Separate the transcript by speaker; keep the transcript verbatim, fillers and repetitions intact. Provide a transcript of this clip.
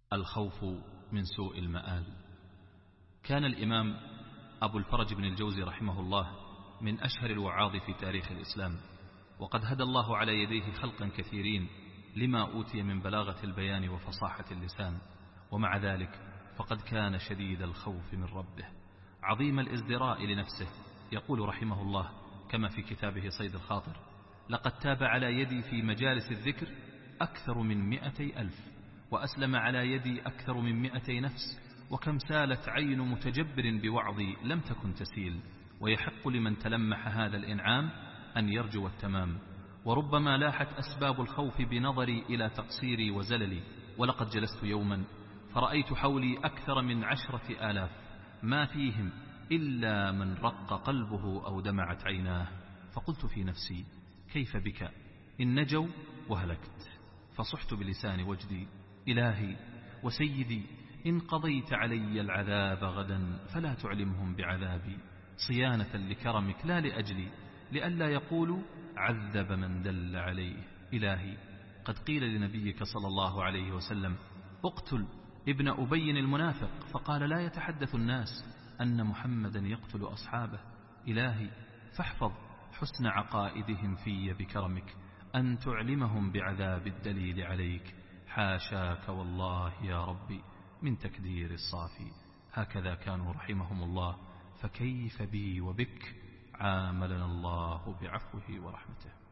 Speaker 1: الخوف من سوء المآل. كان الإمام أبو الفرج بن الجوزي رحمه الله من أشهر الوعاظ في تاريخ الإسلام، وقد هدى الله على يديه خلقا كثيرين لما أوتي من بلاغة البيان وفصاحة اللسان، ومع ذلك فقد كان شديد الخوف من ربه عظيم الازدراء لنفسه. يقول رحمه الله كما في كتابه صيد الخاطر: لقد تاب على يدي في مجالس الذكر أكثر من مئتي ألف، وأسلم على يدي أكثر من مئتي نفس، وكم سالت عين متجبر بوعظي لم تكن تسيل، ويحق لمن تلمح هذا الإنعام أن يرجو التمام. وربما لاحت أسباب الخوف بنظري إلى تقصيري وزللي، ولقد جلست يوما فرأيت حولي أكثر من عشرة آلاف ما فيهم إلا من رق قلبه أو دمعت عيناه، فقلت في نفسي: كيف بك إن نجوا وهلكت؟ فصحت بلسان وجدي: إلهي وسيدي، إن قضيت علي العذاب غدا فلا تعلمهم بعذابي، صيانة لكرمك لا لأجلي، لئلا يقولوا عذب من دل عليه. إلهي قد قيل لنبيك صلى الله عليه وسلم: اقتل ابن أبي المنافق، فقال: لا يتحدث الناس أن محمدا يقتل أصحابه. إلهي فاحفظ حسن عقائدهم في بكرمك، أن تعلمهم بعذاب الدليل عليك، حاشاك والله يا ربي من تكدير الصافي. هكذا كانوا رحمهم الله، فكيف بي وبك؟ عاملنا الله بعفوه ورحمته.